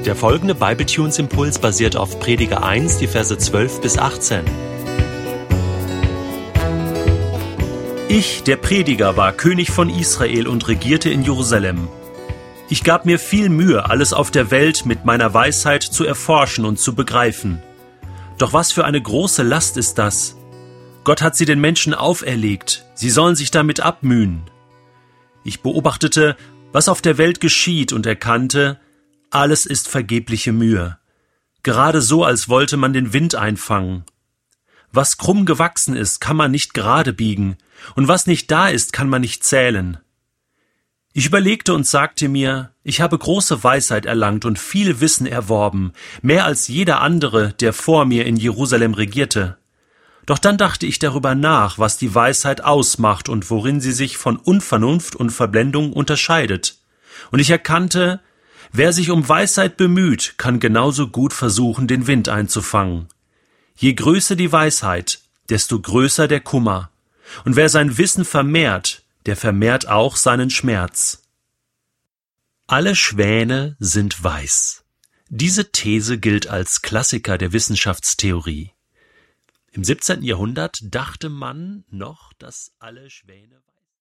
Der folgende Bibletunes-Impuls basiert auf Prediger 1, die Verse 12 bis 18. Ich, der Prediger, war König von Israel und regierte in Jerusalem. Ich gab mir viel Mühe, alles auf der Welt mit meiner Weisheit zu erforschen und zu begreifen. Doch was für eine große Last ist das? Gott hat sie den Menschen auferlegt, sie sollen sich damit abmühen. Ich beobachtete, was auf der Welt geschieht und erkannte, alles ist vergebliche Mühe. Gerade so, als wollte man den Wind einfangen. Was krumm gewachsen ist, kann man nicht gerade biegen, und was nicht da ist, kann man nicht zählen. Ich überlegte und sagte mir, ich habe große Weisheit erlangt und viel Wissen erworben, mehr als jeder andere, der vor mir in Jerusalem regierte. Doch dann dachte ich darüber nach, was die Weisheit ausmacht und worin sie sich von Unvernunft und Verblendung unterscheidet. Und ich erkannte, wer sich um Weisheit bemüht, kann genauso gut versuchen, den Wind einzufangen. Je größer die Weisheit, desto größer der Kummer. Und wer sein Wissen vermehrt, der vermehrt auch seinen Schmerz. Alle Schwäne sind weiß. Diese These gilt als Klassiker der Wissenschaftstheorie. Im 17. Jahrhundert dachte man noch, dass alle Schwäne